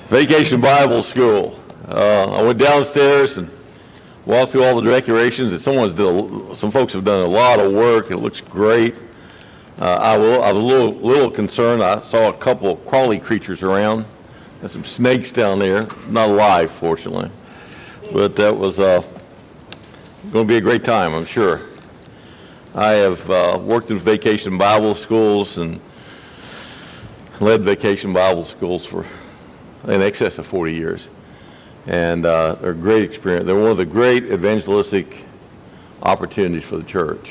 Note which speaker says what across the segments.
Speaker 1: Vacation Bible School. I went downstairs and walked through all the decorations, and some folks have done a lot of work. It looks great. I was a little concerned. I saw a couple of crawly creatures around. There's some snakes down there, not alive, fortunately. But that was going to be a great time, I'm sure. I have worked in vacation Bible schools and led vacation Bible schools for in excess of 40 years. And they're a great experience. They're one of the great evangelistic opportunities for the church.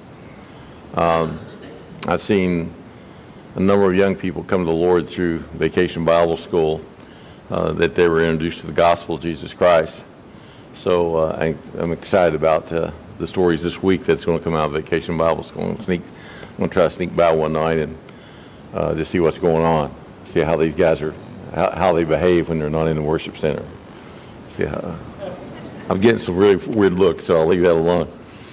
Speaker 1: I've seen a number of young people come to the Lord through Vacation Bible School that they were introduced to the gospel of Jesus Christ. So I'm excited about the stories this week that's going to come out of Vacation Bible School. I'm going to try to sneak by one night and just see what's going on, see how these guys are, how they behave when they're not in the worship center. See how, I'm getting some really weird looks, so I'll leave that alone.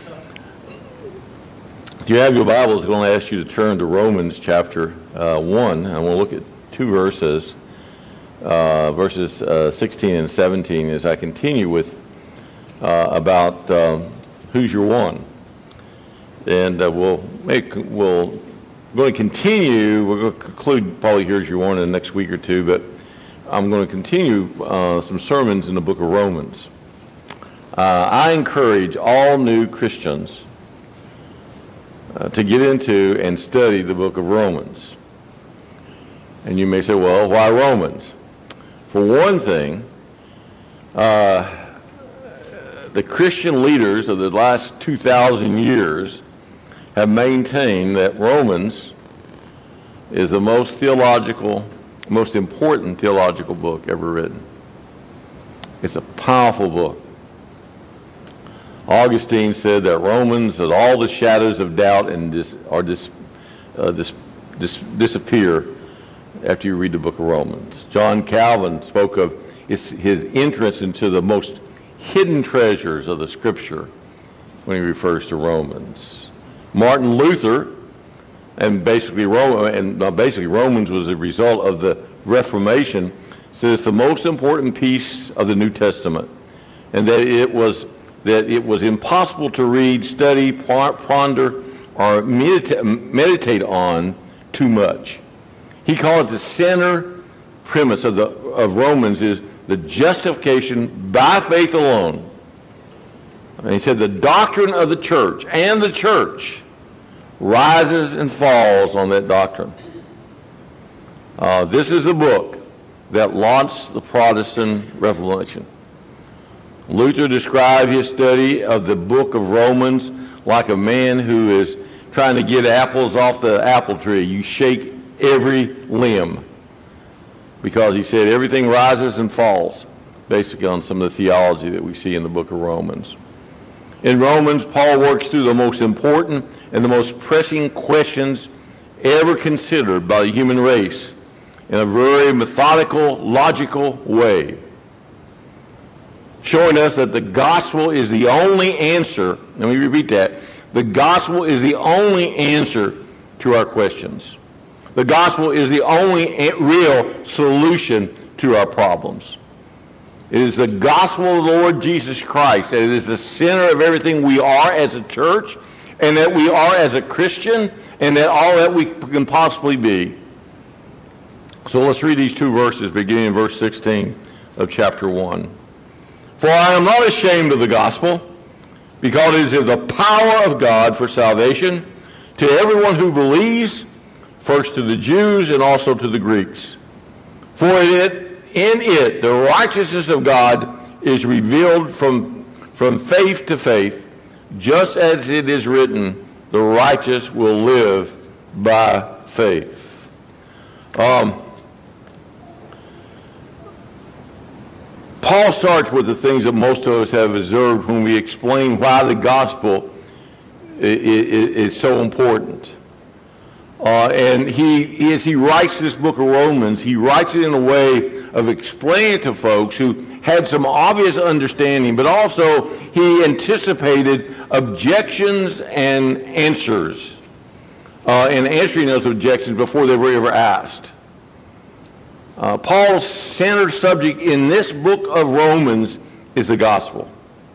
Speaker 1: If you have your Bibles, I'm going to ask you to turn to Romans chapter 1, and we'll look at two verses, verses 16 and 17, as I continue with about who's your one. And we're going to continue, we're going to conclude probably here's your one in the next week or two, but I'm going to continue some sermons in the book of Romans. I encourage all new Christians to get into and study the book of Romans. And you may say, well, why Romans? For one thing, the Christian leaders of the last 2,000 years have maintained that Romans is the most important theological book ever written. It's a powerful book. Augustine said that Romans, that all the shadows of doubt and disappear after you read the book of Romans. John Calvin spoke of his entrance into the most hidden treasures of the Scripture when he refers to Romans. Martin Luther, and basically Romans was a result of the Reformation, says it's the most important piece of the New Testament, and that it was impossible to read, study, ponder, or meditate on too much. He called it the center premise of Romans is the justification by faith alone. And he said the doctrine of the church and the church rises and falls on that doctrine. This is the book that launched the Protestant Reformation. Luther described his study of the book of Romans like a man who is trying to get apples off the apple tree. You shake every limb, because he said everything rises and falls, basically on some of the theology that we see in the book of Romans. In Romans, Paul works through the most important and the most pressing questions ever considered by the human race in a very methodical, logical way, showing us that the gospel is the only answer. Let me repeat that. The gospel is the only answer to our questions. The gospel is the only real solution to our problems. It is the gospel of the Lord Jesus Christ that it is the center of everything we are as a church, and that we are as a Christian, and that all that we can possibly be. So let's read these two verses, beginning in verse 16 of chapter 1. For I am not ashamed of the gospel, because it is the power of God for salvation to everyone who believes, first to the Jews and also to the Greeks. For in it the righteousness of God is revealed from faith to faith, just as it is written, the righteous will live by faith. Paul starts with the things that most of us have observed when we explain why the gospel is so important. And as he writes this book of Romans, he writes it in a way of explaining it to folks who had some obvious understanding, but also he anticipated objections and answers, and answering those objections before they were ever asked. Paul's centered subject in this book of Romans is the gospel.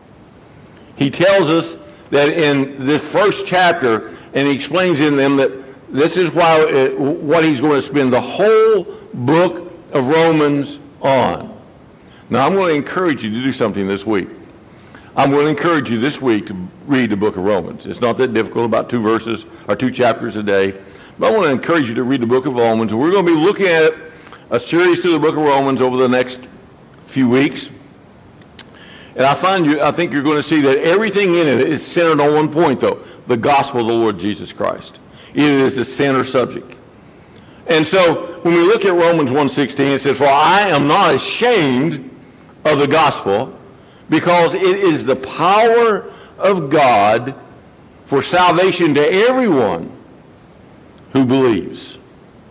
Speaker 1: He tells us that in this first chapter, and he explains in them that this is why what he's going to spend the whole book of Romans on. Now, I'm going to encourage you to do something this week. I'm going to encourage you this week to read the book of Romans. It's not that difficult, about 2 verses or 2 chapters a day. But I want to encourage you to read the book of Romans. We're going to be looking at a series through the book of Romans over the next few weeks. And I think you're going to see that everything in it is centered on one point, though, the gospel of the Lord Jesus Christ. It is the center subject. And so when we look at Romans 1:16, it says, "For I am not ashamed of the gospel, because it is the power of God for salvation to everyone who believes,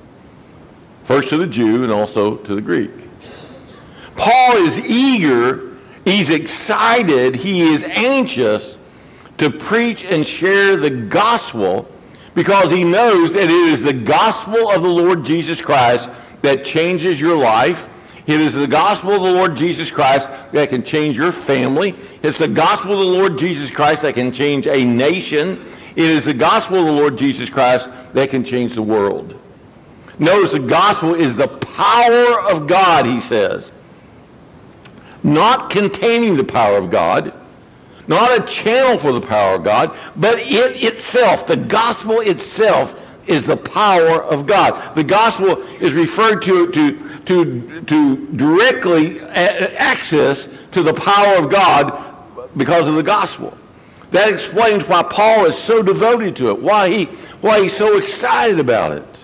Speaker 1: first to the Jew and also to the Greek." Paul is eager, he's excited, he is anxious to preach and share the gospel, because he knows that it is the gospel of the Lord Jesus Christ that changes your life. It is the gospel of the Lord Jesus Christ that can change your family. It's the gospel of the Lord Jesus Christ that can change a nation. It is the gospel of the Lord Jesus Christ that can change the world. Notice the gospel is the power of God, he says. Not containing the power of God, not a channel for the power of God, but it itself, the gospel itself, is the power of God. The gospel is referred to directly access to the power of God because of the gospel. That explains why Paul is so devoted to it, why he's so excited about it.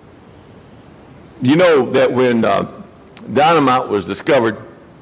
Speaker 1: You know that when dynamite was discovered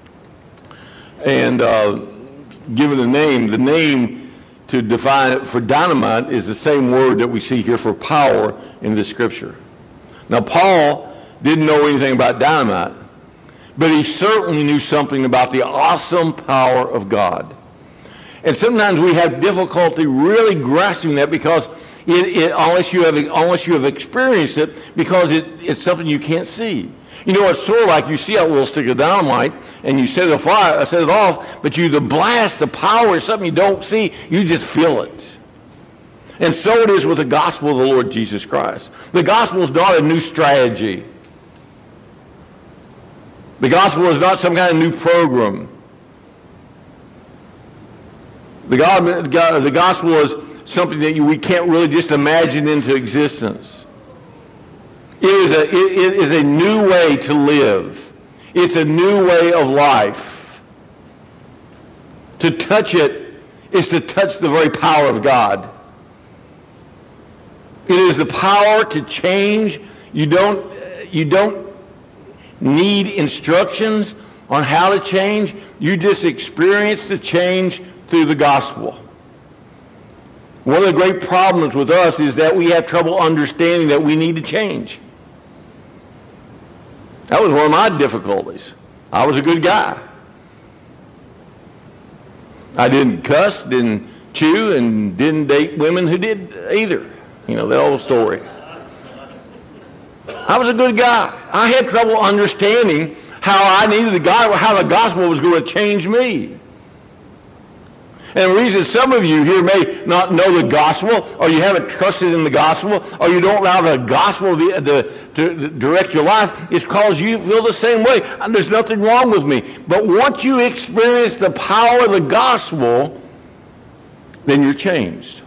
Speaker 1: and given the name to define it for dynamite is the same word that we see here for power in the scripture. Now, Paul didn't know anything about dynamite, but he certainly knew something about the awesome power of God. And sometimes we have difficulty really grasping that, because unless you have experienced it, because it's something you can't see. You know, it's sort of like you see a little stick of dynamite and you set it off, but the blast, the power is something you don't see. You just feel it. And so it is with the gospel of the Lord Jesus Christ. The gospel is not a new strategy. The gospel is not some kind of new program. The gospel is something that we can't really just imagine into existence. It is a new way to live. It's a new way of life. To touch it is to touch the very power of God. It is the power to change. You don't need instructions on how to change. You just experience the change through the gospel. One of the great problems with us is that we have trouble understanding that we need to change. That was one of my difficulties. I was a good guy. I didn't cuss, didn't chew, and didn't date women who did either. You know, the old story. I was a good guy. I had trouble understanding how the gospel was going to change me. And the reason some of you here may not know the gospel, or you haven't trusted in the gospel, or you don't allow the gospel to direct your life, is because you feel the same way. And there's nothing wrong with me. But once you experience the power of the gospel, then you're changed.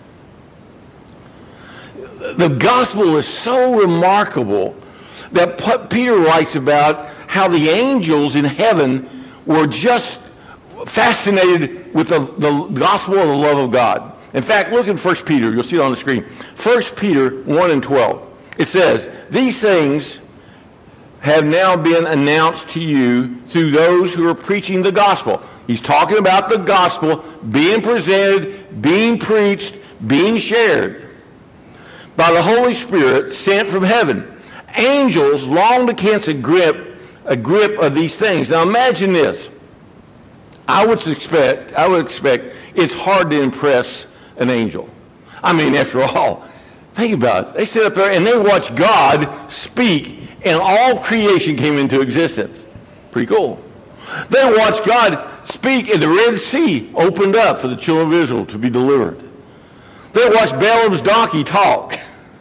Speaker 1: The gospel is so remarkable that Peter writes about how the angels in heaven were just fascinated with the gospel of the love of God. In fact, look in 1 Peter. You'll see it on the screen. 1 Peter 1:12. It says, "These things have now been announced to you through those who are preaching the gospel." He's talking about the gospel being presented, being preached, being shared by the Holy Spirit sent from heaven. Angels long to catch a grip of these things. Now imagine this. I would expect it's hard to impress an angel. I mean, after all, think about it. They sit up there and they watch God speak and all creation came into existence. Pretty cool. They watched God speak, and the Red Sea opened up for the children of Israel to be delivered. They watched Balaam's donkey talk.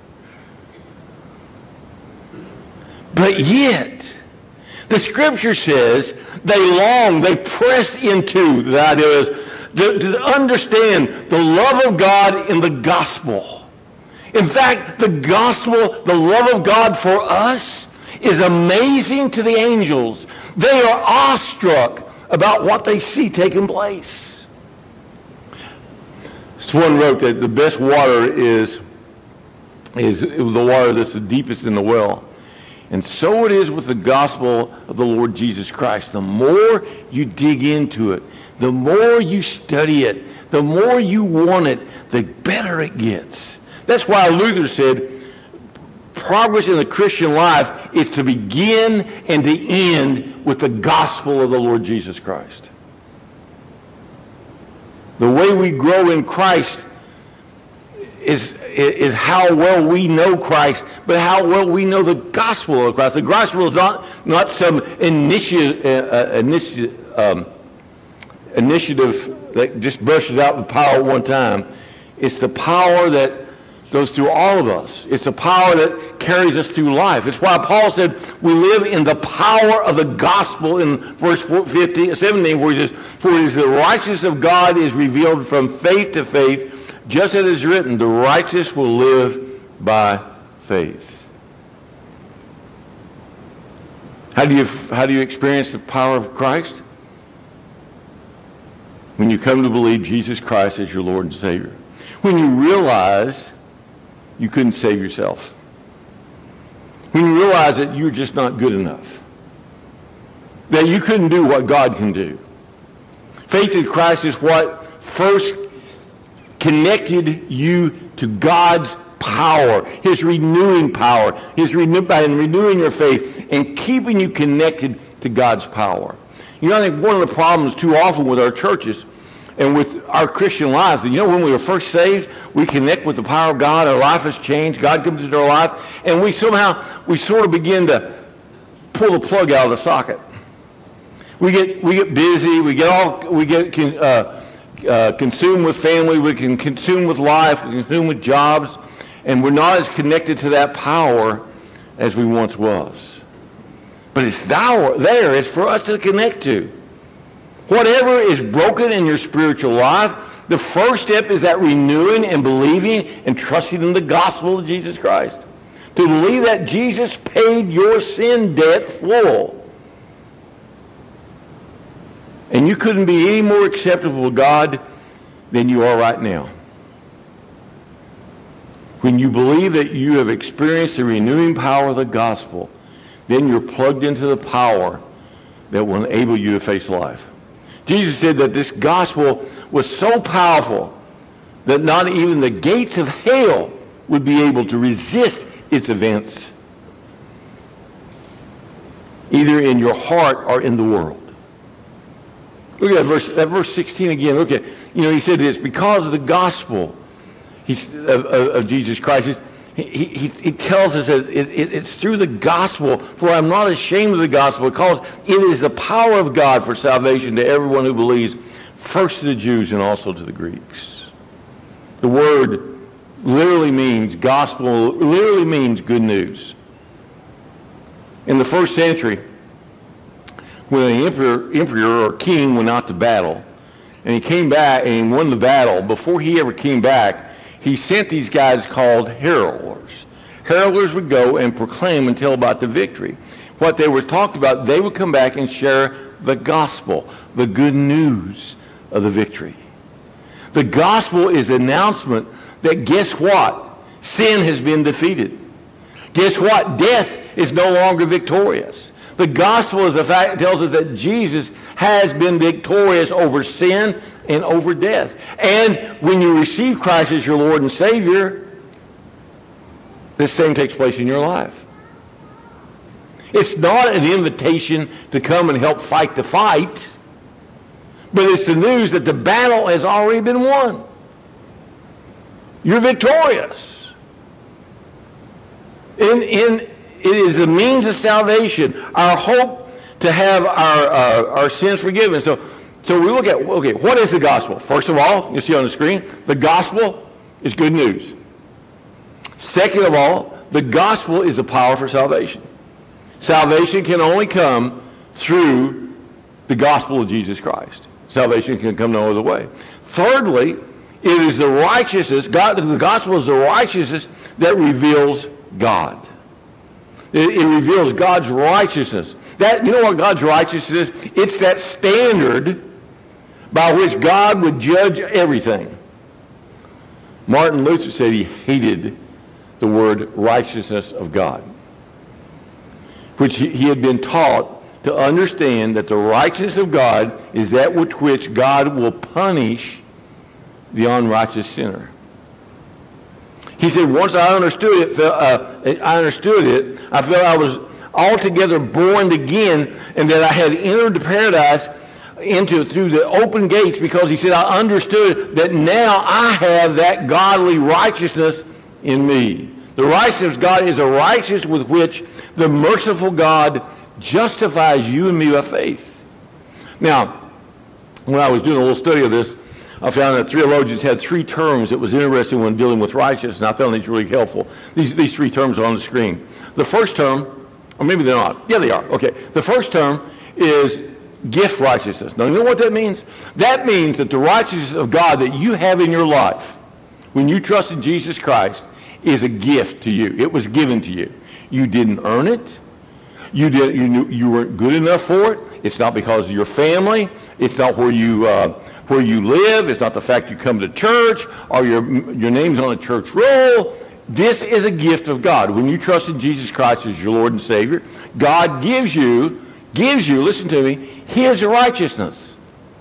Speaker 1: But yet, the Scripture says they pressed into, the idea is to understand the love of God in the gospel. In fact, the gospel, the love of God for us, is amazing to the angels. They are awestruck about what they see taking place. Someone wrote that the best water is the water that's the deepest in the well. And so it is with the gospel of the Lord Jesus Christ. The more you dig into it, the more you study it, the more you want it, the better it gets. That's why Luther said, progress in the Christian life is to begin and to end with the gospel of the Lord Jesus Christ. The way we grow in Christ is how well we know Christ, but how well we know the gospel of Christ. The gospel is not some initiative that just brushes out the power at one time. It's the power that goes through all of us. It's a power that carries us through life. It's why Paul said we live in the power of the gospel in verse 17, where he says, "For it is the righteousness of God is revealed from faith to faith, just as it is written, the righteous will live by faith." How do you experience the power of Christ? When you come to believe Jesus Christ as your Lord and Savior. When you realize you couldn't save yourself. When you realize that you're just not good enough. That you couldn't do what God can do. Faith in Christ is what first connected you to God's power, His renewing power, by renewing your faith and keeping you connected to God's power. You know, I think one of the problems too often with our churches and with our Christian lives, you know, when we were first saved, we connect with the power of God, our life has changed, God comes into our life, and we sort of begin to pull the plug out of the socket. We get busy, we get consumed with family, we can consume with life, we can consume with jobs, and we're not as connected to that power as we once was. But it's there, it's for us to connect to. Whatever is broken in your spiritual life, the first step is that renewing and believing and trusting in the gospel of Jesus Christ. To believe that Jesus paid your sin debt full. And you couldn't be any more acceptable to God than you are right now. When you believe that you have experienced the renewing power of the gospel, then you're plugged into the power that will enable you to face life. Jesus said that this gospel was so powerful that not even the gates of hell would be able to resist its events, either in your heart or in the world. Look at that verse 16 again. Look at, he said it's because of the gospel of Jesus Christ. He tells us that it's through the gospel, for I'm not ashamed of the gospel, because it is the power of God for salvation to everyone who believes, first to the Jews and also to the Greeks. The word literally means gospel, literally means good news. In the first century, when an emperor or king went out to battle, and he came back and he won the battle, before he ever came back, he sent these guys called heralders. Heralders would go and proclaim and tell about the victory. What they were talking about, they would come back and share the gospel, the good news of the victory. The gospel is the announcement that, guess what? Sin has been defeated. Guess what? Death is no longer victorious. The gospel is the fact, tells us that Jesus has been victorious over sin and over death. And when you receive Christ as your Lord and Savior, the same takes place in your life. It's not an invitation to come and help fight the fight, but it's the news that the battle has already been won. You're victorious. In It is the means of salvation, our hope to have our sins forgiven. So we look at, okay, what is the gospel? First of all, you see on the screen, the gospel is good news. Second of all, the gospel is the power for salvation. Salvation can only come through the gospel of Jesus Christ. Salvation can come no other way. Thirdly, it is the righteousness, the gospel is the righteousness that reveals God. It reveals God's righteousness. You know what God's righteousness is? It's that standard by which God would judge everything. Martin Luther said he hated the word righteousness of God, which he had been taught to understand that the righteousness of God is that with which God will punish the unrighteous sinner. He said, once I understood it, I felt I was altogether born again, and that I had entered the paradise through the open gates, because he said, I understood that now I have that godly righteousness in me. The righteousness of God is a righteousness with which the merciful God justifies you and me by faith. Now, when I was doing a little study of this, I found that theologians had three terms that was interesting when dealing with righteousness, and I found these really helpful. These three terms are on the screen. The first term, or maybe they're not. Yeah, they are. Okay. The first term is gift righteousness. Now, you know what that means? That means that the righteousness of God that you have in your life, when you trust in Jesus Christ, is a gift to you. It was given to you. You didn't earn it. You weren't good enough for it. It's not because of your family. It's not where you live. It's not the fact you come to church or your name's on a church roll. This is a gift of God. When you trust in Jesus Christ as your Lord and Savior, God gives you, listen to me, his righteousness.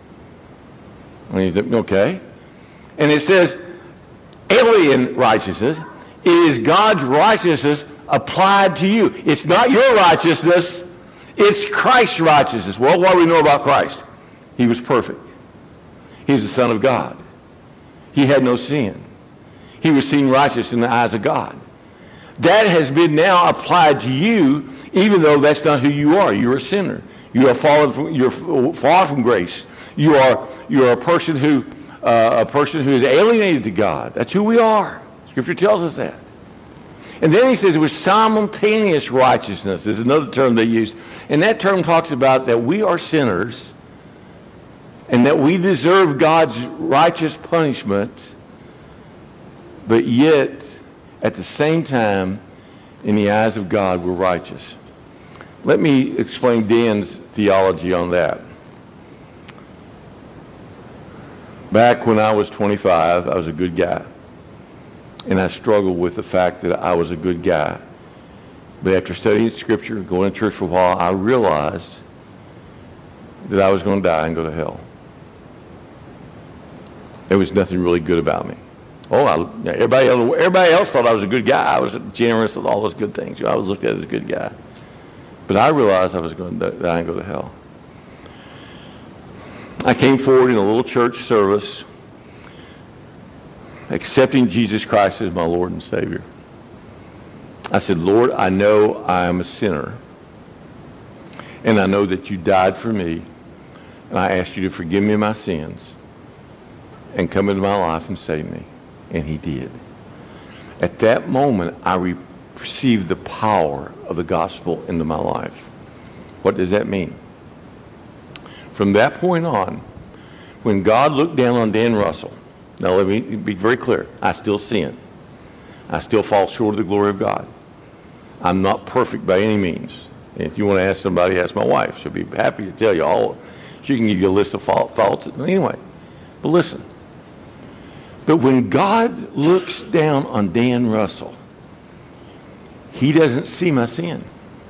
Speaker 1: And you think, okay. And it says, alien righteousness is God's righteousness applied to you. It's not your righteousness. It's Christ's righteousness. Well, what do we know about Christ? He was perfect. He's the Son of God. He had no sin. He was seen righteous in the eyes of God. That has been now applied to you, even though that's not who you are. You're a sinner. You're far from grace. You're a person who is alienated to God. That's who we are. Scripture tells us that. And then he says it was simultaneous righteousness is another term they use. And that term talks about that we are sinners and that we deserve God's righteous punishment, but yet at the same time, in the eyes of God, we're righteous. Let me explain Dan's theology on that. Back when I was 25, I was a good guy. And I struggled with the fact that I was a good guy. But after studying Scripture, going to church for a while, I realized that I was going to die and go to hell. There was nothing really good about me. Everybody else thought I was a good guy. I was generous with all those good things. I was looked at as a good guy. But I realized I was going to die and go to hell. I came forward in a little church service, accepting Jesus Christ as my Lord and Savior. I said, Lord, I know I am a sinner, and I know that you died for me, and I ask you to forgive me my sins and come into my life and save me. And he did. At that moment, I received the power of the gospel into my life. What does that mean? From that point on, when God looked down on Dan Russell, now let me be very clear, I still sin. I still fall short of the glory of God. I'm not perfect by any means. And if you want to ask somebody, ask my wife. She'll be happy to tell you all. She can give you a list of faults. Anyway, but listen. But when God looks down on Dan Russell, he doesn't see my sin.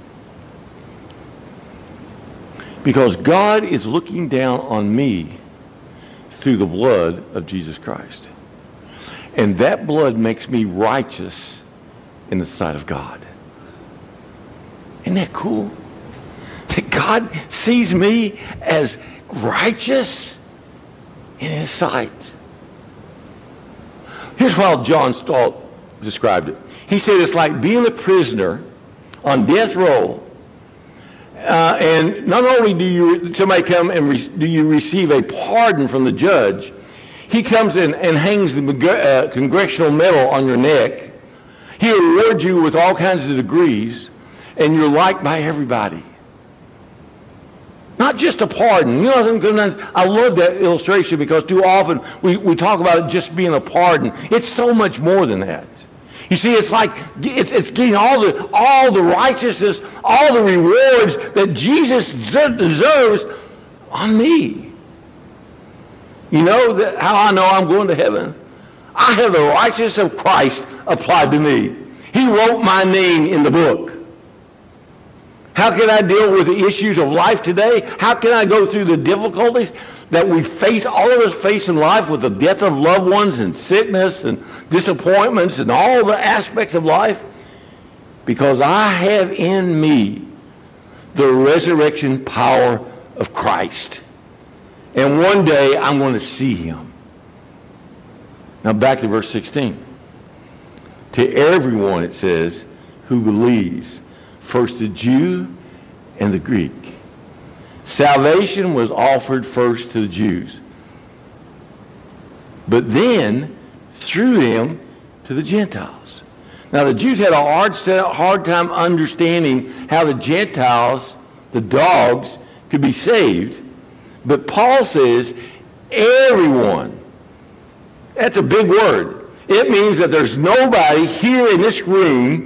Speaker 1: Because God is looking down on me through the blood of Jesus Christ. And that blood makes me righteous in the sight of God. Isn't that cool? That God sees me as righteous in his sight. Here's how John Stott described it. He said it's like being a prisoner on death row. And not only do somebody come and do you receive a pardon from the judge, he comes in and hangs the congressional medal on your neck. He awards you with all kinds of degrees, and you're liked by everybody. Not just a pardon. You know, sometimes I love that illustration because too often we talk about it just being a pardon. It's so much more than that. You see, it's like it's getting all the righteousness, all the rewards that Jesus deserves on me. You know how I know I'm going to heaven? I have the righteousness of Christ applied to me. He wrote my name in the book. How can I deal with the issues of life today? How can I go through the difficulties that we face, all of us face in life, with the death of loved ones and sickness and disappointments and all the aspects of life? Because I have in me the resurrection power of Christ. And one day I'm going to see him. Now back to verse 16. To everyone, it says, who believes, first the Jew and the Greek. Salvation was offered first to the Jews, but then through them to the Gentiles. Now the Jews had a hard time understanding how the Gentiles, the dogs, could be saved. But Paul says everyone. That's a big word. It means that there's nobody here in this room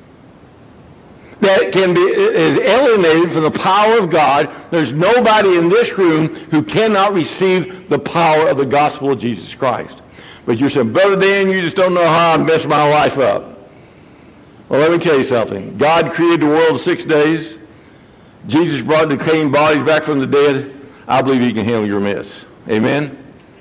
Speaker 1: that is alienated from the power of God. There's nobody in this room who cannot receive the power of the gospel of Jesus Christ. But you're saying, Brother Dan, you just don't know how I messed my life up. Well, let me tell you something. God created the world in 6 days. Jesus brought the decaying bodies back from the dead. I believe he can handle your mess. Amen?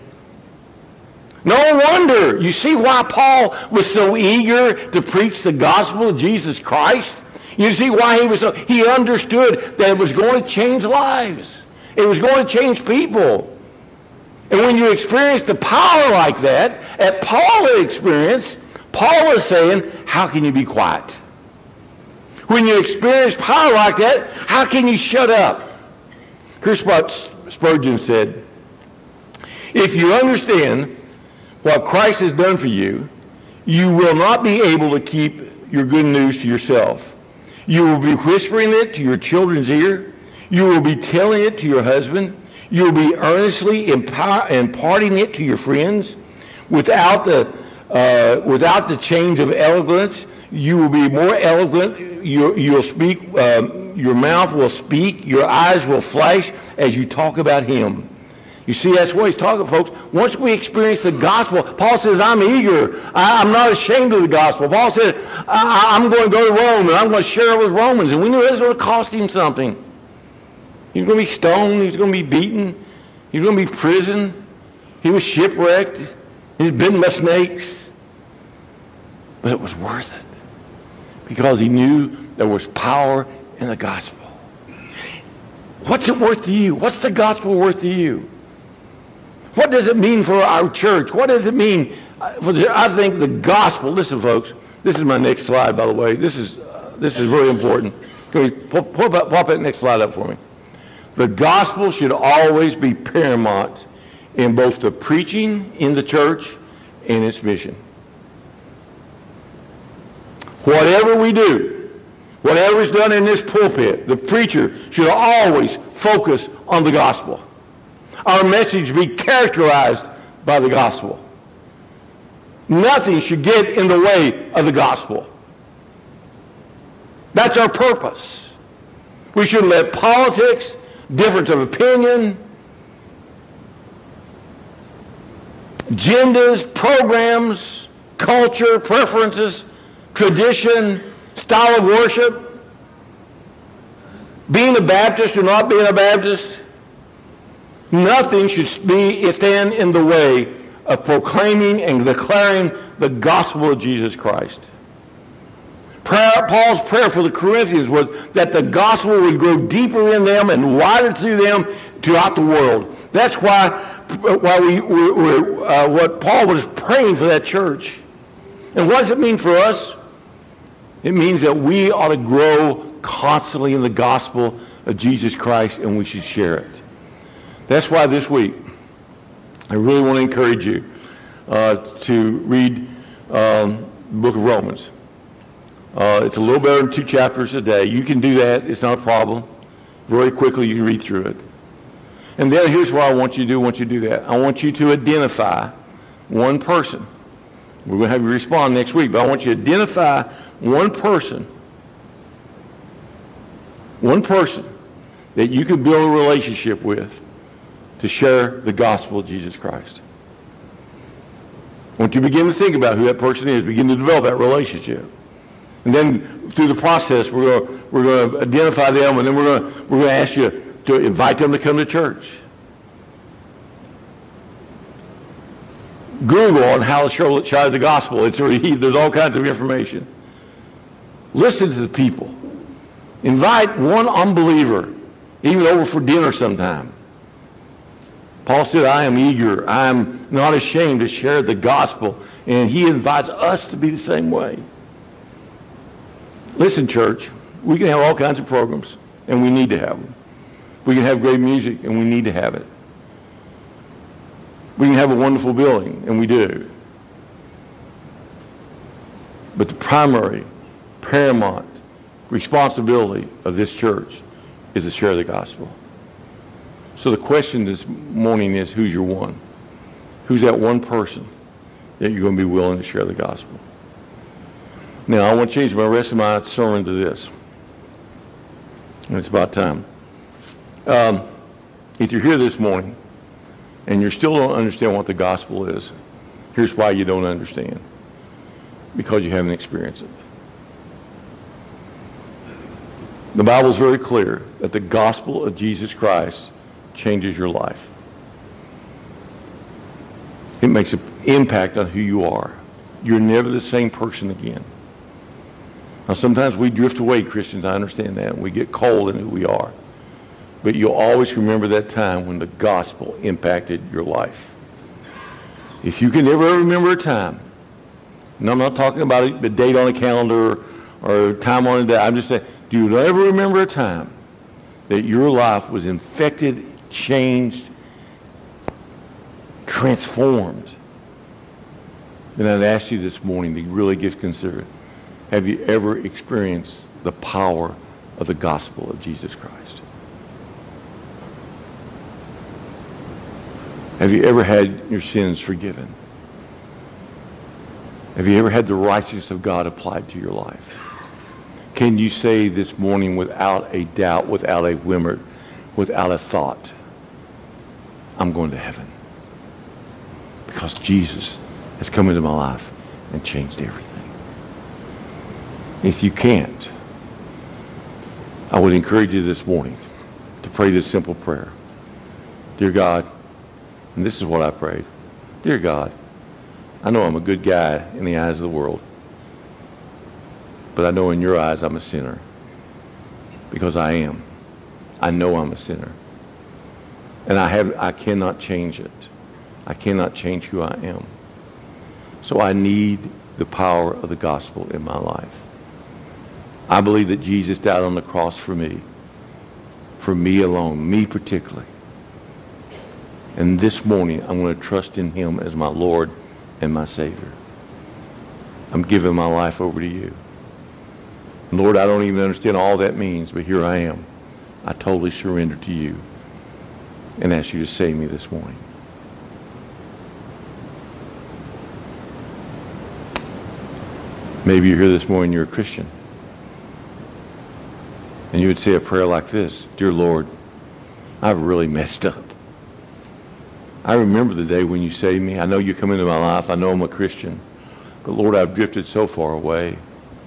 Speaker 1: No wonder. You see why Paul was so eager to preach the gospel of Jesus Christ? You see why he understood that it was going to change lives. It was going to change people. And when you experience the power like that Paul had experienced, Paul was saying, how can you be quiet? When you experience power like that, how can you shut up? Here's what Spurgeon said. If you understand what Christ has done for you, you will not be able to keep your good news to yourself. You will be whispering it to your children's ear. You will be telling it to your husband. You will be earnestly imparting it to your friends. Without the change of eloquence, you will be more eloquent. You'll speak. Your mouth will speak. Your eyes will flash as you talk about him. You see, that's what he's talking, folks. Once we experience the gospel, Paul says, I'm eager. I'm not ashamed of the gospel. Paul said, I'm going to go to Rome, and I'm going to share it with Romans. And we knew it was going to cost him something. He was going to be stoned. He was going to be beaten. He was going to be in prison. He was shipwrecked. He was bitten by snakes. But it was worth it because he knew there was power in the gospel. What's it worth to you? What's the gospel worth to you? What does it mean for our church? What does it mean I think the gospel, listen folks, this is my next slide, by the way. This is very important. Can we pop that next slide up for me? The gospel should always be paramount in both the preaching in the church and its mission. Whatever we do, whatever is done in this pulpit, the preacher should always focus on the gospel. Our message be characterized by the gospel. Nothing should get in the way of the gospel. That's our purpose. We shouldn't let politics, difference of opinion, agendas, programs, culture, preferences, tradition, style of worship, being a Baptist or not being a Baptist, nothing should stand in the way of proclaiming and declaring the gospel of Jesus Christ. Paul's prayer for the Corinthians was that the gospel would grow deeper in them and wider through them throughout the world. That's why what Paul was praying for that church. And what does it mean for us? It means that we ought to grow constantly in the gospel of Jesus Christ, and we should share it. That's why this week, I really want to encourage you to read the book of Romans. It's a little better than 2 chapters a day. You can do that. It's not a problem. Very quickly, you can read through it. And then here's what I want you to do once you do that. I want you to identify one person. We're going to have you respond next week, but I want you to identify one person that you can build a relationship with to share the gospel of Jesus Christ. Once you begin to think about who that person is, begin to develop that relationship. And then through the process, we're going to identify them, and then we're going to ask you to invite them to come to church. Google on how to share the gospel. There's all kinds of information. Listen to the people. Invite one unbeliever, even over for dinner sometime. Paul said, I am eager. I am not ashamed to share the gospel. And he invites us to be the same way. Listen, church, we can have all kinds of programs, and we need to have them. We can have great music, and we need to have it. We can have a wonderful building, and we do. But the primary, paramount responsibility of this church is to share the gospel. So the question this morning is, who's your one? Who's that one person that you're going to be willing to share the gospel? Now, I want to change my rest of my sermon to this. And it's about time. If you're here this morning and you still don't understand what the gospel is, here's why you don't understand. Because you haven't experienced it. The Bible is very clear that the gospel of Jesus Christ changes your life. It makes an impact on who you are. You're never the same person again. Now, sometimes we drift away, Christians, I understand that, and we get cold in who we are. But you'll always remember that time when the gospel impacted your life. If you can ever remember a time, and I'm not talking about a date on a calendar or a time on a day, I'm just saying, do you ever remember a time that your life was infected, changed, transformed? Then I'd ask you this morning to really give consideration. Have you ever experienced the power of the gospel of Jesus Christ? Have you ever had your sins forgiven? Have you ever had the righteousness of God applied to your life? Can you say this morning without a doubt, without a whimper, without a thought, I'm going to heaven? Because Jesus has come into my life and changed everything. If you can't, I would encourage you this morning to pray this simple prayer. Dear God, and this is what I prayed. Dear God, I know I'm a good guy in the eyes of the world, but I know in your eyes I'm a sinner, because I am. I know I'm a sinner. And I cannot change it. I cannot change who I am. So I need the power of the gospel in my life. I believe that Jesus died on the cross for me alone, me particularly. And this morning, I'm going to trust in him as my Lord and my Savior. I'm giving my life over to you. Lord, I don't even understand all that means, but here I am. I totally surrender to you and ask you to save me this morning. Maybe you're here this morning, you're a Christian. And you would say a prayer like this: Dear Lord, I've really messed up. I remember the day when you saved me. I know you come into my life. I know I'm a Christian. But Lord, I've drifted so far away.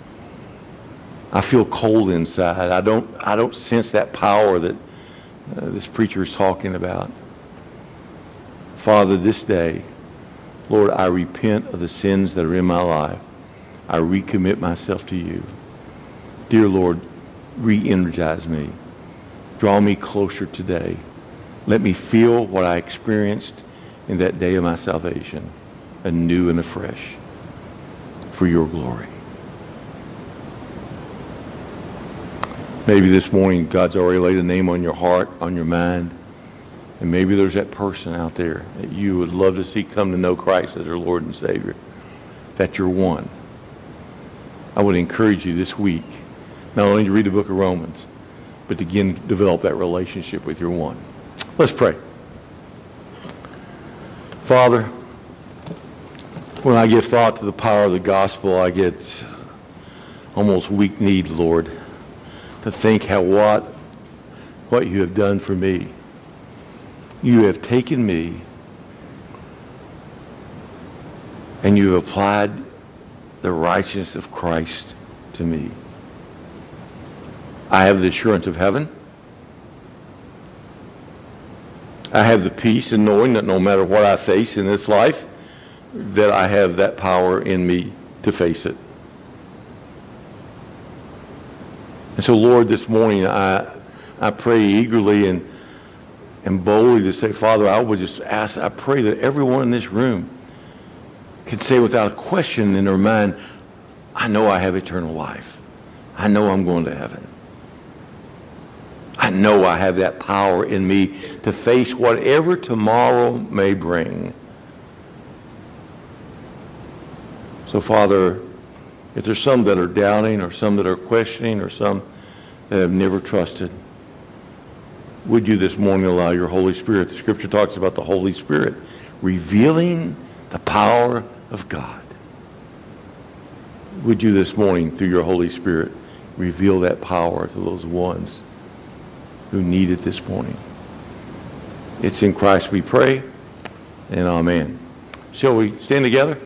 Speaker 1: I feel cold inside. I don't sense that power that this preacher is talking about. Father, this day, Lord, I repent of the sins that are in my life. I recommit myself to you. Dear Lord, re-energize me. Draw me closer today. Let me feel what I experienced in that day of my salvation, anew and afresh, for your glory. Maybe this morning God's already laid a name on your heart, on your mind. And maybe there's that person out there that you would love to see come to know Christ as their Lord and Savior. That you're one. I would encourage you this week, not only to read the book of Romans, but to again develop that relationship with your one. Let's pray. Father, when I give thought to the power of the gospel, I get almost weak-kneed, Lord, to think what you have done for me. You have taken me and you have applied the righteousness of Christ to me. I have the assurance of heaven. I have the peace in knowing that no matter what I face in this life, that I have that power in me to face it. And so, Lord, this morning I pray eagerly and boldly to say, Father, I would just ask, I pray that everyone in this room can say without a question in their mind, I know I have eternal life. I know I'm going to heaven. I know I have that power in me to face whatever tomorrow may bring. So, Father, if there's some that are doubting or some that are questioning or some that have never trusted, would you this morning allow your Holy Spirit, the Scripture talks about the Holy Spirit, revealing the power of God. Would you this morning, through your Holy Spirit, reveal that power to those ones who need it this morning? It's in Christ we pray, and amen. Shall we stand together?